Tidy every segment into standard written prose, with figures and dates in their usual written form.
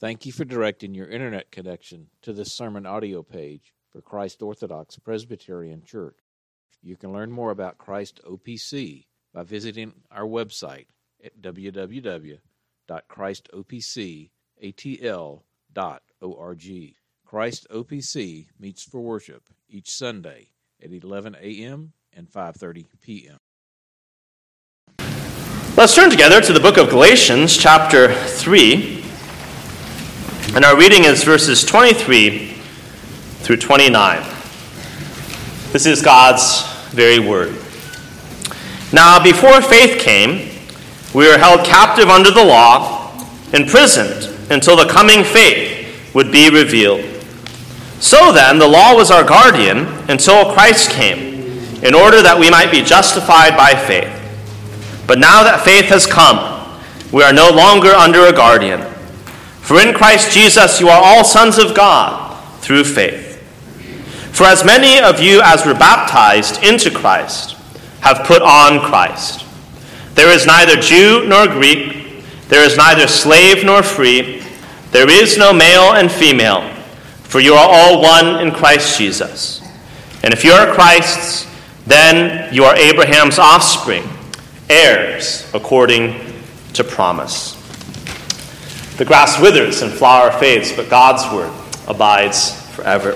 Thank you for directing your internet connection to this sermon audio page for Christ Orthodox Presbyterian Church. You can learn more about Christ OPC by visiting our website at www.christopcatl.org. Christ OPC meets for worship each Sunday at 11 a.m. and 5:30 p.m. Let's turn together to the book of Galatians, chapter 3. And our reading is verses 23 through 29. This is God's very word. Now, before faith came, we were held captive under the law, imprisoned until the coming faith would be revealed. So then, the law was our guardian until Christ came, in order that we might be justified by faith. But now that faith has come, we are no longer under a guardian. For in Christ Jesus you are all sons of God through faith. For as many of you as were baptized into Christ have put on Christ. There is neither Jew nor Greek, there is neither slave nor free, there is no male and female, for you are all one in Christ Jesus. And if you are Christ's, then you are Abraham's offspring, heirs according to promise. The grass withers and flower fades, but God's word abides forever.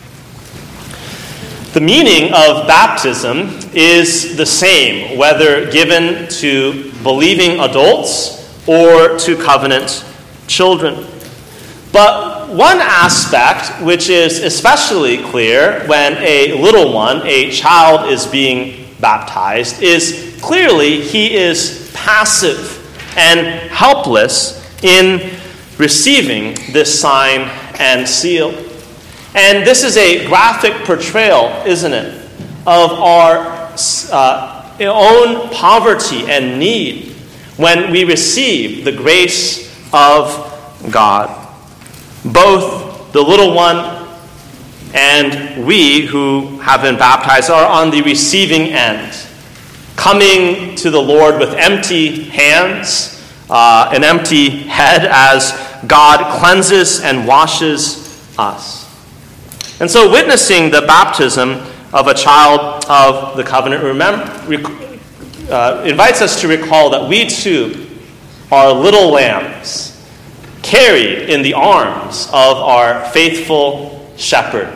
The meaning of baptism is the same, whether given to believing adults or to covenant children. But one aspect which is especially clear when a little one, a child, is being baptized is clearly he is passive and helpless in receiving this sign and seal. And this is a graphic portrayal, isn't it, of our own poverty and need when we receive the grace of God. Both the little one and we who have been baptized are on the receiving end, coming to the Lord with empty hands, an empty head as God cleanses and washes us. And so witnessing the baptism of a child of the covenant invites us to recall that we too are little lambs carried in the arms of our faithful shepherd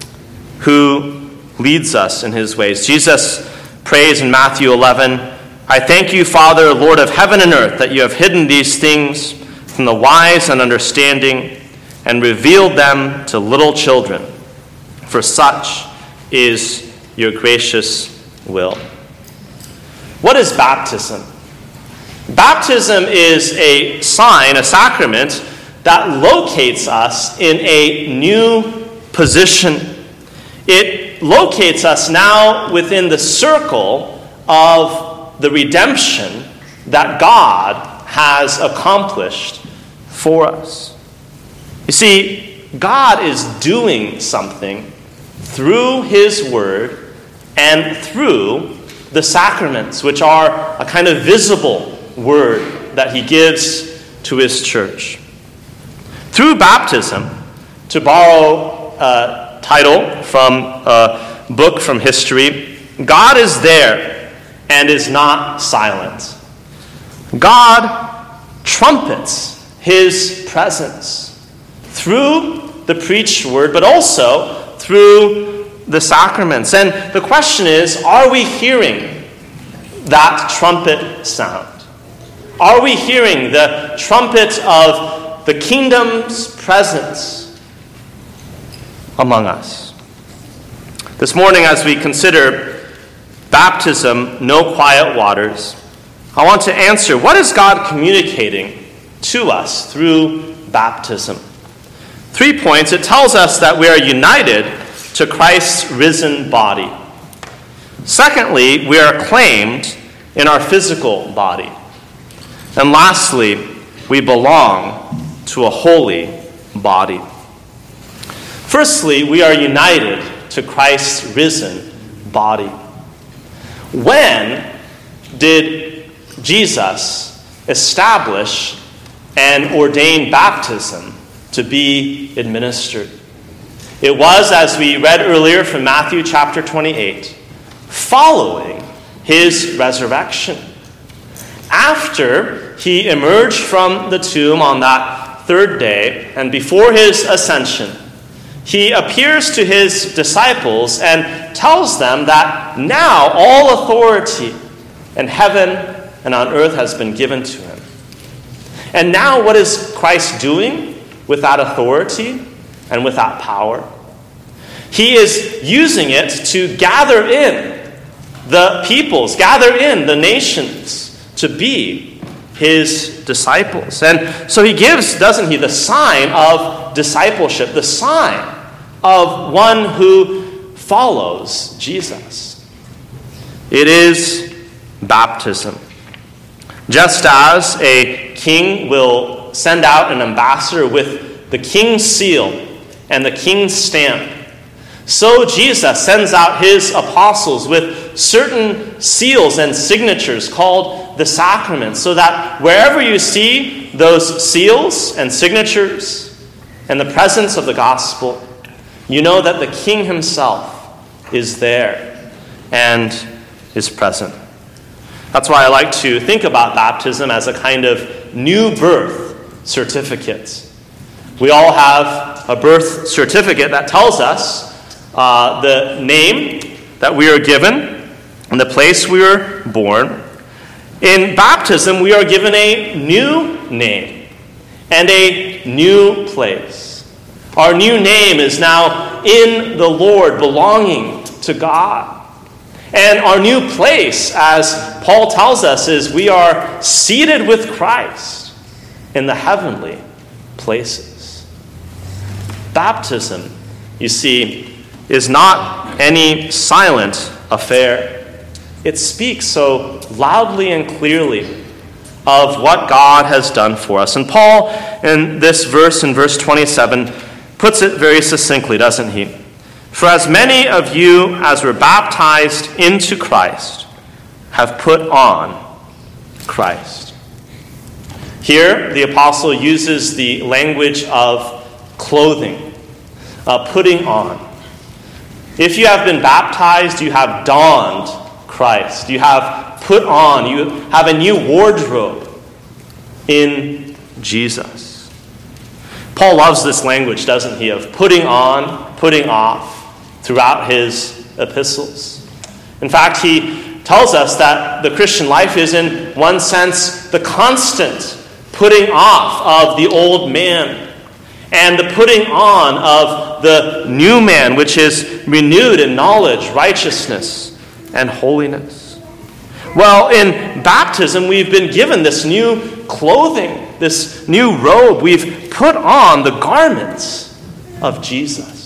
who leads us in his ways. Jesus prays in Matthew 11, I thank you, Father, Lord of heaven and earth, that you have hidden these things from the wise and understanding and revealed them to little children. For such is your gracious will. What is baptism? Baptism is a sign, a sacrament, that locates us in a new position. It locates us now within the circle of the redemption that God has accomplished for us. You see, God is doing something through his word and through the sacraments, which are a kind of visible word that he gives to his church. Through baptism, to borrow a title from a book from history, God is there and is not silent. God trumpets his presence through the preached word, but also through the sacraments. And the question is, are we hearing that trumpet sound? Are we hearing the trumpet of the kingdom's presence among us? This morning, as we consider baptism, no quiet waters, I want to answer, what is God communicating to us through baptism? 3 points. It tells us that we are united to Christ's risen body. Secondly, we are claimed in our physical body. And lastly, we belong to a holy body. Firstly, we are united to Christ's risen body. When did Jesus establish and ordain baptism to be administered. It was, as we read earlier from Matthew chapter 28, following his resurrection. After he emerged from the tomb on that third day, and before his ascension, he appears to his disciples and tells them that now all authority in heaven and on earth has been given to him. And now what is Christ doing with that authority and with that power? He is using it to gather in the peoples, gather in the nations to be his disciples. And so he gives, doesn't he, the sign of discipleship, the sign of one who follows Jesus. It is baptism. Just as a king will send out an ambassador with the king's seal and the king's stamp, so Jesus sends out his apostles with certain seals and signatures called the sacraments, so that wherever you see those seals and signatures and the presence of the gospel, you know that the king himself is there and is present. That's why I like to think about baptism as a kind of new birth certificate. We all have a birth certificate that tells us the name that we are given and the place we were born. In baptism, we are given a new name and a new place. Our new name is now in the Lord, belonging to God. And our new place, as Paul tells us, is we are seated with Christ in the heavenly places. Baptism, you see, is not any silent affair. It speaks so loudly and clearly of what God has done for us. And Paul, in this verse, in verse 27, puts it very succinctly, doesn't he? For as many of you as were baptized into Christ have put on Christ. Here, the apostle uses the language of clothing, putting on. If you have been baptized, you have donned Christ. You have put on, you have a new wardrobe in Jesus. Paul loves this language, doesn't he, of putting on, putting off throughout his epistles. In fact, he tells us that the Christian life is, in one sense, the constant putting off of the old man and the putting on of the new man, which is renewed in knowledge, righteousness, and holiness. Well, in baptism, we've been given this new clothing, this new robe. We've put on the garments of Jesus.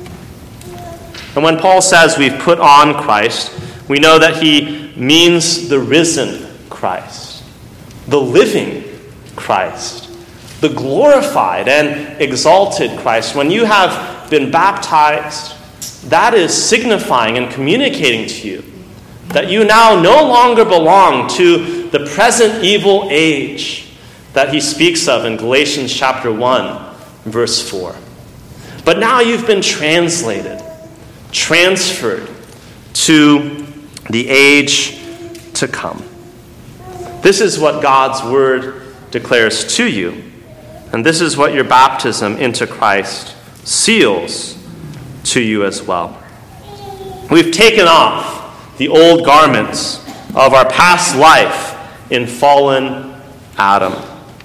And when Paul says we've put on Christ, we know that he means the risen Christ, the living Christ, the glorified and exalted Christ. When you have been baptized, that is signifying and communicating to you that you now no longer belong to the present evil age that he speaks of in Galatians chapter 1, verse 4. But now you've been translated, transferred to the age to come. This is what God's word declares to you, and this is what your baptism into Christ seals to you as well. We've taken off the old garments of our past life in fallen Adam.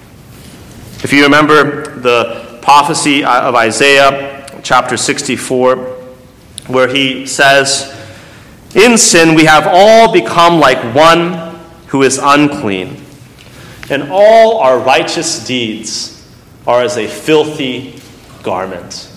If you remember the prophecy of Isaiah chapter 64, where he says, "In sin we have all become like one who is unclean, and all our righteous deeds are as a filthy garment."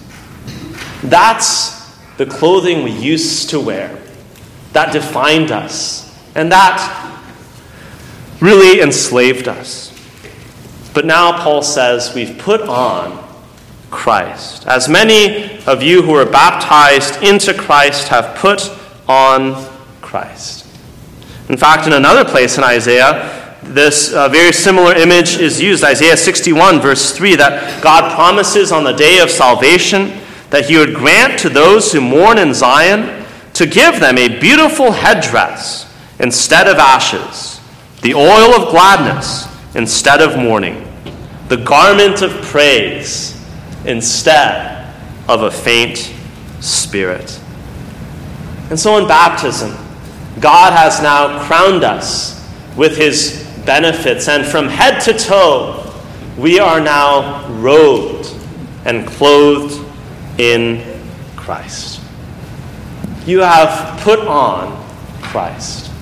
That's the clothing we used to wear, that defined us, and that really enslaved us. But now Paul says we've put on Christ. As many of you who are baptized into Christ have put on Christ. In fact, in another place in Isaiah, this very similar image is used. Isaiah 61, verse 3, that God promises on the day of salvation that he would grant to those who mourn in Zion to give them a beautiful headdress instead of ashes, the oil of gladness instead of mourning, the garment of praise instead of a faint spirit. And so in baptism, God has now crowned us with his benefits, and from head to toe, we are now robed and clothed in Christ. You have put on Christ.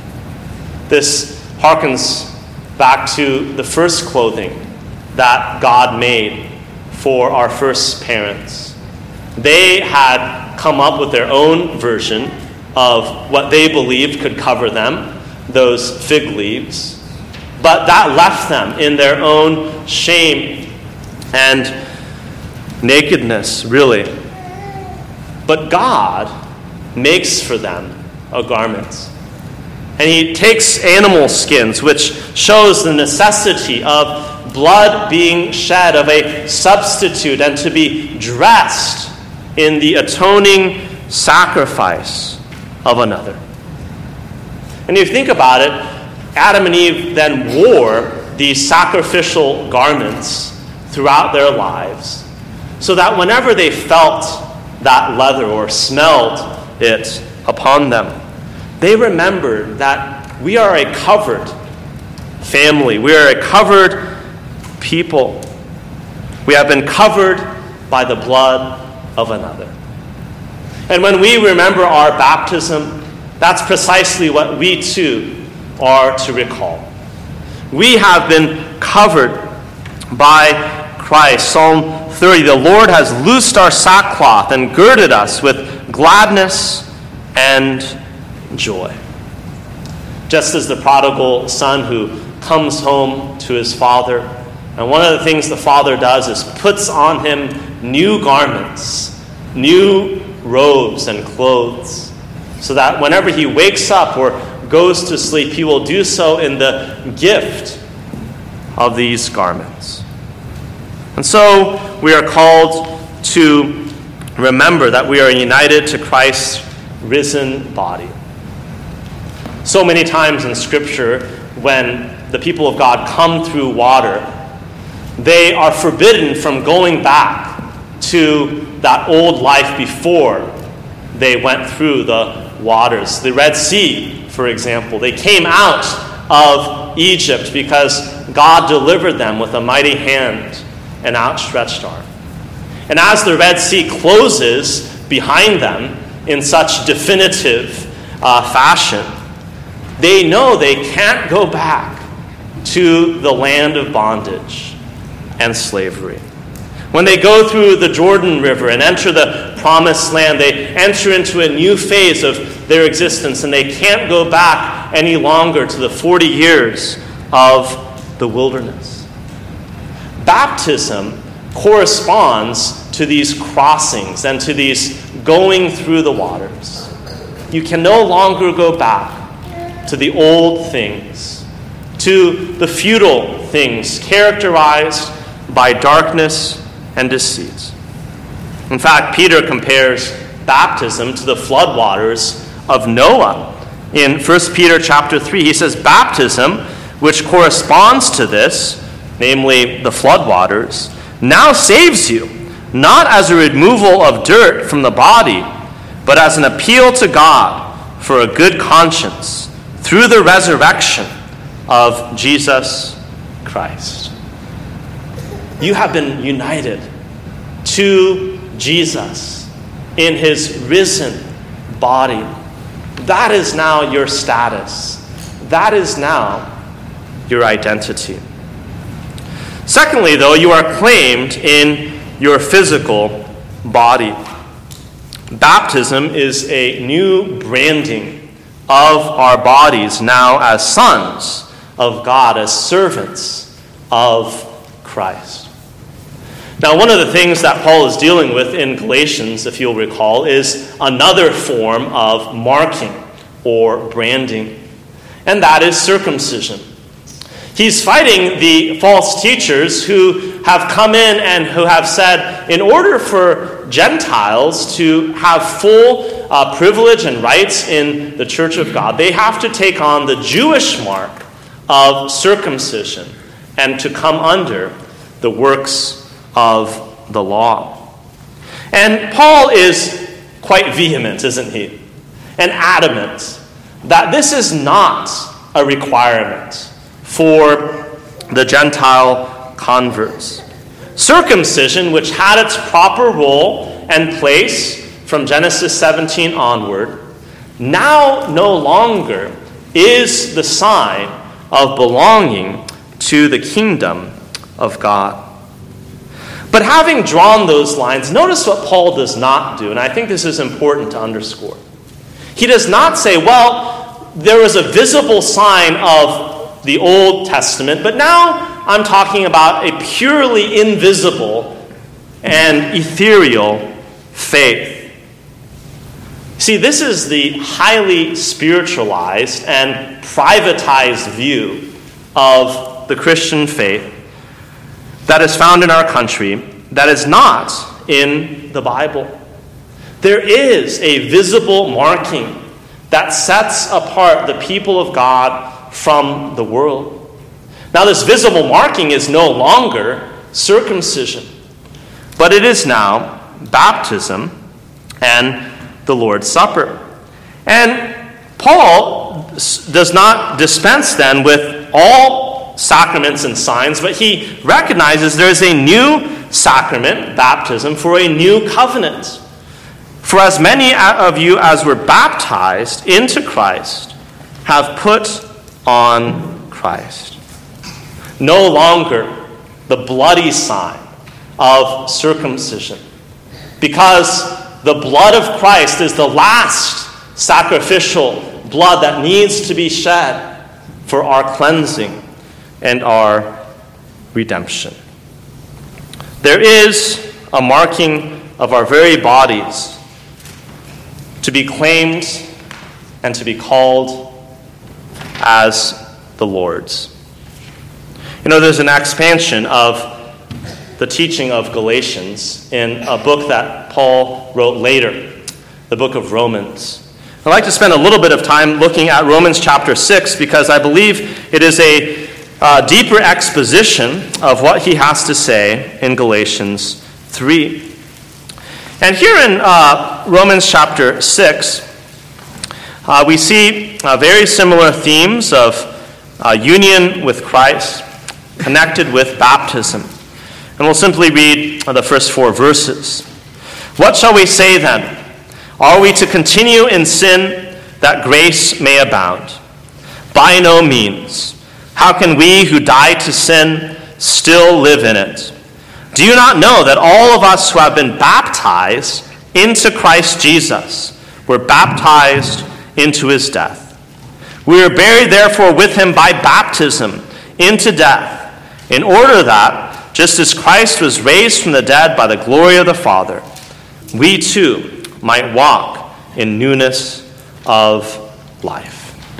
This harkens back to the first clothing that God made for our first parents. They had come up with their own version of what they believed could cover them, those fig leaves, but that left them in their own shame and nakedness, really. But God makes for them a garment. And he takes animal skins, which shows the necessity of blood being shed, of a substitute, and to be dressed in the atoning sacrifice of another. And if you think about it, Adam and Eve then wore these sacrificial garments throughout their lives, so that whenever they felt that leather or smelled it upon them, they remembered that we are a covered family. We are a covered people. We have been covered by the blood of another. And when we remember our baptism, that's precisely what we too are to recall. We have been covered by Christ. Psalm 30, the Lord has loosed our sackcloth and girded us with gladness and joy. Just as the prodigal son who comes home to his father, and one of the things the father does is puts on him new garments, new robes and clothes, so that whenever he wakes up or goes to sleep, he will do so in the gift of these garments. And so we are called to remember that we are united to Christ's risen body. So many times in Scripture, when the people of God come through water, they are forbidden from going back to that old life before they went through the waters. The Red Sea, for example, they came out of Egypt because God delivered them with a mighty hand and outstretched arm. And as the Red Sea closes behind them in such definitive fashion, they know they can't go back to the land of bondage and slavery. When they go through the Jordan River and enter the promised land, they enter into a new phase of their existence, and they can't go back any longer to the 40 years of the wilderness. Baptism corresponds to these crossings and to these going through the waters. You can no longer go back to the old things, to the futile things characterized by darkness and deceit. In fact, Peter compares baptism to the floodwaters of Noah. In 1 Peter chapter 3, he says, baptism, which corresponds to this, namely the floodwaters, now saves you, not as a removal of dirt from the body, but as an appeal to God for a good conscience through the resurrection of Jesus Christ. You have been united to Jesus in his risen body. That is now your status. That is now your identity. Secondly, though, you are claimed in your physical body. Baptism is a new branding of our bodies now as sons of God, as servants of Christ. Now, one of the things that Paul is dealing with in Galatians, if you'll recall, is another form of marking or branding, and that is circumcision. He's fighting the false teachers who have come in and who have said, in order for Gentiles to have full privilege and rights in the church of God, they have to take on the Jewish mark of circumcision and to come under the works of the law. And Paul is quite vehement, isn't he? And adamant that this is not a requirement for the Gentile converts. Circumcision, which had its proper role and place from Genesis 17 onward, now no longer is the sign of belonging to the kingdom of God. But having drawn those lines, notice what Paul does not do, and I think this is important to underscore. He does not say, well, there was a visible sign of the Old Testament, but now I'm talking about a purely invisible and ethereal faith. See, this is the highly spiritualized and privatized view of the Christian faith that is found in our country that is not in the Bible. There is a visible marking that sets apart the people of God from the world. Now, this visible marking is no longer circumcision, but it is now baptism and the Lord's Supper. And Paul does not dispense then with all sacraments and signs, but he recognizes there is a new sacrament, baptism, for a new covenant. For as many of you as were baptized into Christ have put on Christ. No longer the bloody sign of circumcision, because the blood of Christ is the last sacrificial blood that needs to be shed for our cleansing and our redemption. There is a marking of our very bodies to be claimed and to be called as the Lord's. You know, there's an expansion of the teaching of Galatians in a book that Paul wrote later, the book of Romans. I'd like to spend a little bit of time looking at Romans chapter 6 because I believe it is a deeper exposition of what he has to say in Galatians 3. And here in Romans chapter 6, we see very similar themes of union with Christ connected with baptism. And we'll simply read the first 4 verses. What shall we say then? Are we to continue in sin that grace may abound? By no means. How can we who died to sin still live in it? Do you not know that all of us who have been baptized into Christ Jesus were baptized into his death? We were buried therefore with him by baptism into death, in order that, just as Christ was raised from the dead by the glory of the Father, we too might walk in newness of life.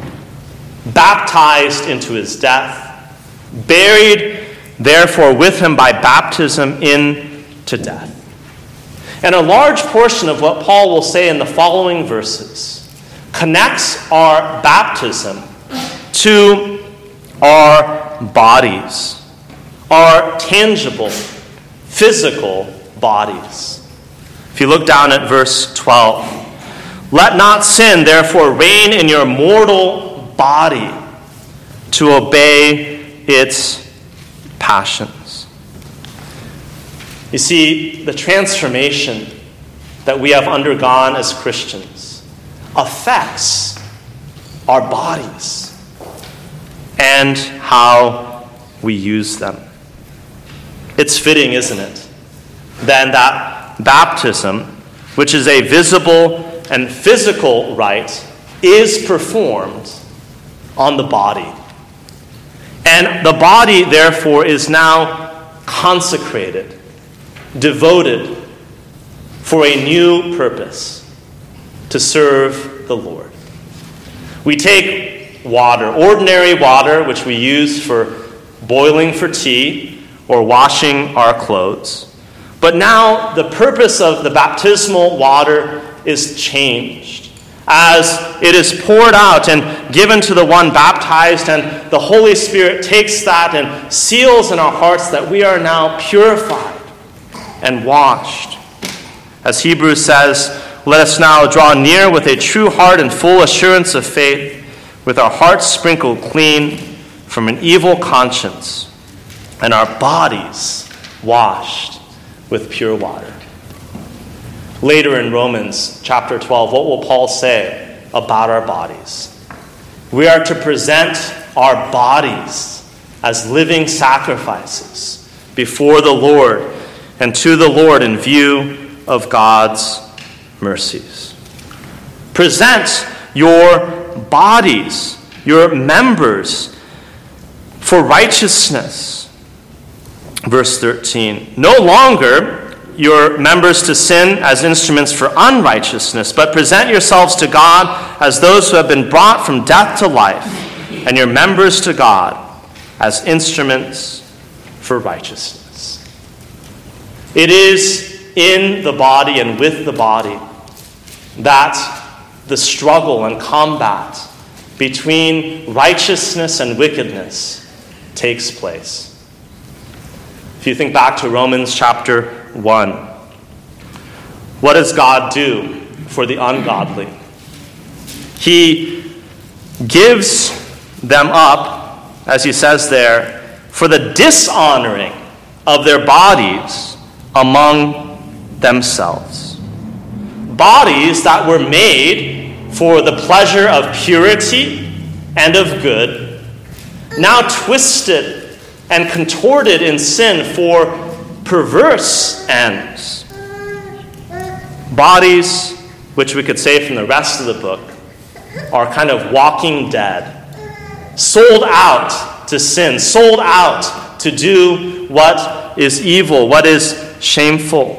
Baptized into his death, buried therefore with him by baptism into death. And a large portion of what Paul will say in the following verses connects our baptism to our bodies, our tangible, physical bodies. If you look down at verse 12, let not sin therefore reign in your mortal body to obey its passions. You see, the transformation that we have undergone as Christians affects our bodies and how we use them. It's fitting, isn't it, then that baptism, which is a visible and physical rite, is performed on the body. And the body, therefore, is now consecrated, devoted for a new purpose, to serve the Lord. We take water, ordinary water, which we use for boiling for tea, or washing our clothes. But now the purpose of the baptismal water is changed, as it is poured out and given to the one baptized, and the Holy Spirit takes that and seals in our hearts that we are now purified and washed. As Hebrews says, let us now draw near with a true heart and full assurance of faith, with our hearts sprinkled clean from an evil conscience, and our bodies washed with pure water. Later in Romans chapter 12, what will Paul say about our bodies? We are to present our bodies as living sacrifices before the Lord and to the Lord in view of God's mercies. Present your bodies, your members, for righteousness. Verse 13, no longer your members to sin as instruments for unrighteousness, but present yourselves to God as those who have been brought from death to life, and your members to God as instruments for righteousness. It is in the body and with the body that the struggle and combat between righteousness and wickedness takes place. If you think back to Romans chapter 1, what does God do for the ungodly? He gives them up, as he says there, for the dishonoring of their bodies among themselves. Bodies that were made for the pleasure of purity and of good, now twisted and contorted in sin for perverse ends. Bodies, which we could say from the rest of the book, are kind of walking dead, sold out to sin, sold out to do what is evil, what is shameful.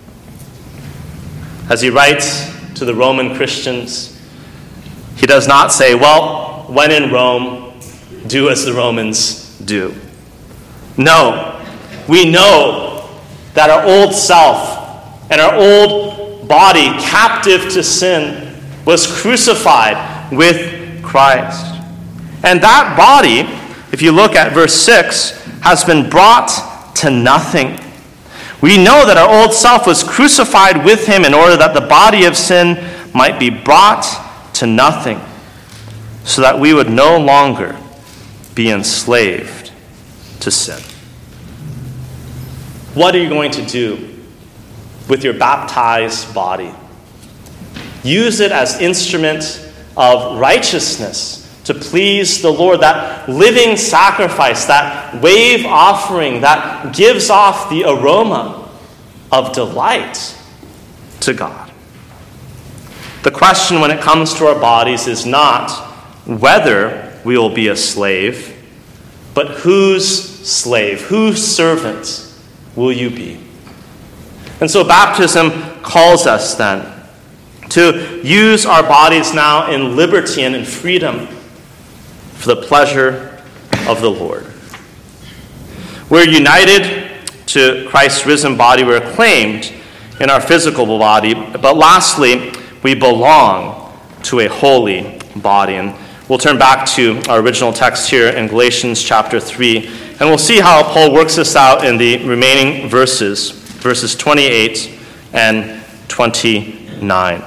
As he writes to the Roman Christians, he does not say, well, when in Rome, do as the Romans do. No, we know that our old self and our old body, captive to sin, was crucified with Christ. And that body, if you look at verse 6, has been brought to nothing. We know that our old self was crucified with him in order that the body of sin might be brought to nothing, so that we would no longer be enslaved to sin. What are you going to do with your baptized body? Use it as instrument of righteousness to please the Lord, that living sacrifice, that wave offering that gives off the aroma of delight to God. The question when it comes to our bodies is not whether we will be a slave, but whose slave, whose servant will you be? And so baptism calls us then to use our bodies now in liberty and in freedom for the pleasure of the Lord. We're united to Christ's risen body. We're claimed in our physical body. But lastly, we belong to a holy body. And we'll turn back to our original text here in Galatians chapter 3. And we'll see how Paul works this out in the remaining verses 28 and 29.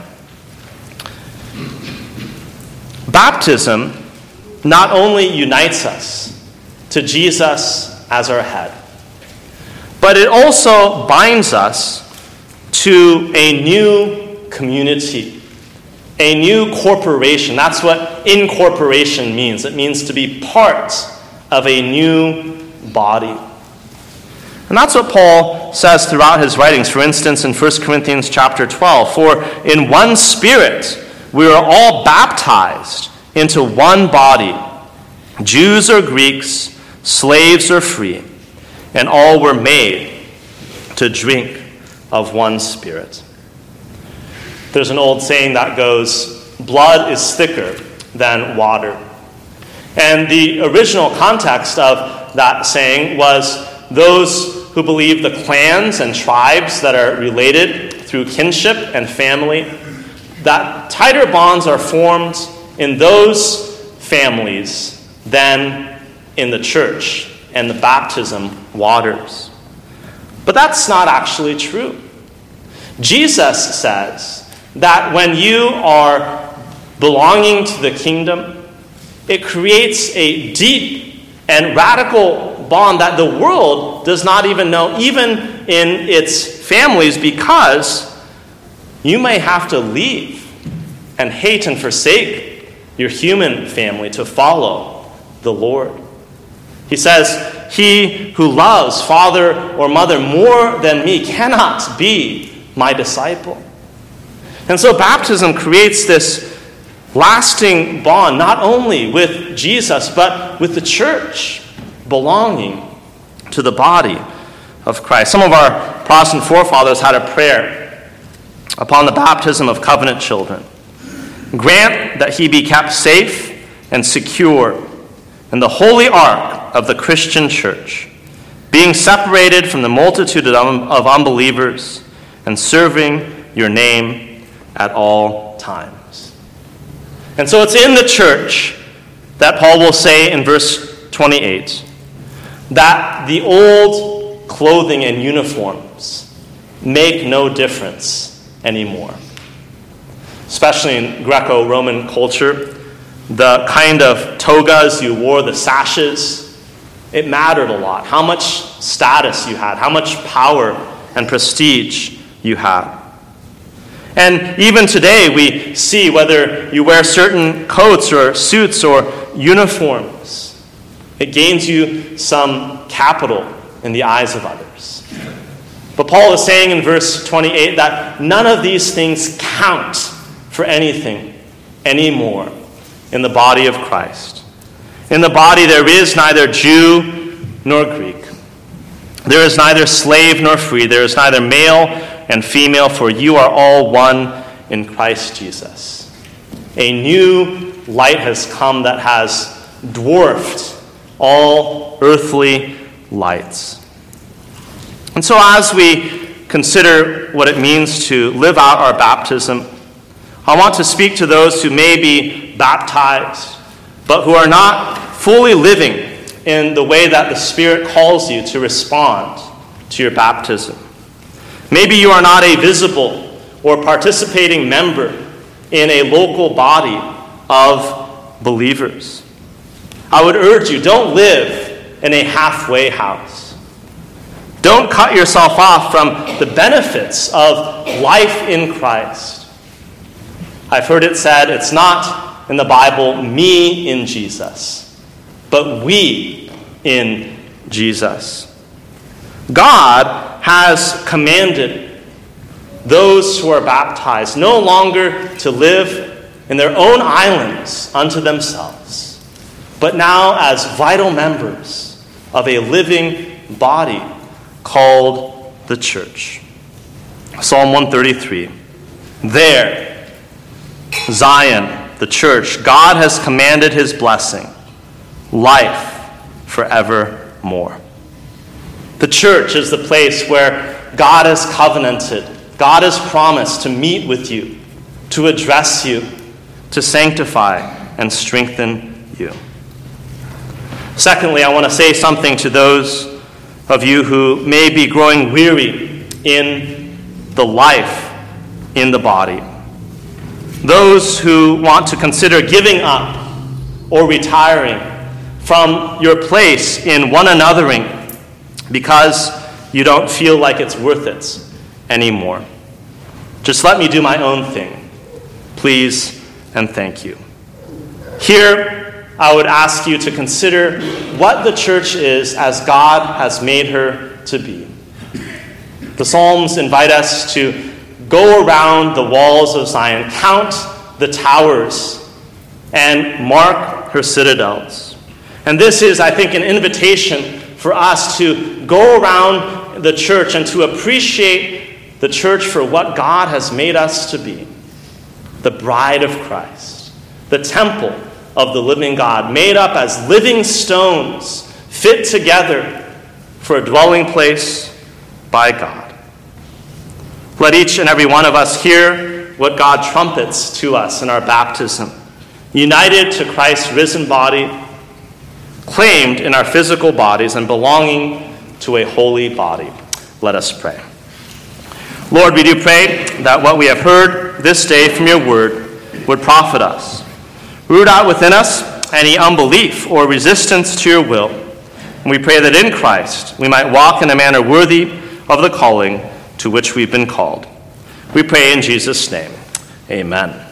Baptism not only unites us to Jesus as our head, but it also binds us to a new community, a new corporation. That's what incorporation means. It means to be part of a new body. And that's what Paul says throughout his writings. For instance, in 1 Corinthians chapter 12, for in one Spirit we are all baptized into one body, Jews or Greeks, slaves or free, and all were made to drink of one Spirit. There's an old saying that goes, blood is thicker than water. And the original context of that saying was those who believe the clans and tribes that are related through kinship and family, that tighter bonds are formed in those families than in the church and the baptism waters. But that's not actually true. Jesus says that when you are belonging to the kingdom, it creates a deep and radical bond that the world does not even know, even in its families, because you may have to leave and hate and forsake your human family to follow the Lord. He says, "He who loves father or mother more than me cannot be my disciple." And so baptism creates this lasting bond, not only with Jesus, but with the church, belonging to the body of Christ. Some of our Protestant forefathers had a prayer upon the baptism of covenant children. "Grant that he be kept safe and secure in the holy ark of the Christian church, being separated from the multitude of unbelievers and serving your name at all times." And so it's in the church that Paul will say in verse 28 that the old clothing and uniforms make no difference anymore. Especially in Greco-Roman culture, the kind of togas you wore, the sashes, it mattered a lot. How much status you had, how much power and prestige you had. And even today we see whether you wear certain coats or suits or uniforms, it gains you some capital in the eyes of others. But Paul is saying in verse 28 that none of these things count for anything anymore in the body of Christ. In the body there is neither Jew nor Greek. There is neither slave nor free. There is neither male and female, for you are all one in Christ Jesus. A new light has come that has dwarfed all earthly lights. And so as we consider what it means to live out our baptism, I want to speak to those who may be baptized, but who are not fully living in the way that the Spirit calls you to respond to your baptism. Maybe you are not a visible or participating member in a local body of believers. I would urge you, don't live in a halfway house. Don't cut yourself off from the benefits of life in Christ. I've heard it said, it's not in the Bible, me in Jesus, but we in Jesus. God has commanded those who are baptized no longer to live in their own islands unto themselves, but now as vital members of a living body called the church. Psalm 133. There, Zion, the church, God has commanded his blessing, life forevermore. The church is the place where God has covenanted, God has promised to meet with you, to address you, to sanctify and strengthen you. Secondly, I want to say something to those of you who may be growing weary in the life in the body. Those who want to consider giving up or retiring from your place in one anothering because you don't feel like it's worth it anymore. Just let me do my own thing, please and thank you. Here, I would ask you to consider what the church is as God has made her to be. The Psalms invite us to go around the walls of Zion, count the towers, and mark her citadels. And this is, I think, an invitation for us to go around the church and to appreciate the church for what God has made us to be. The bride of Christ, the temple of the living God, made up as living stones, fit together for a dwelling place by God. Let each and every one of us hear what God trumpets to us in our baptism, united to Christ's risen body, claimed in our physical bodies, and belonging to a holy body. Let us pray. Lord, we do pray that what we have heard this day from your word would profit us. Root out within us any unbelief or resistance to your will. And we pray that in Christ we might walk in a manner worthy of the calling to which we've been called. We pray in Jesus' name. Amen.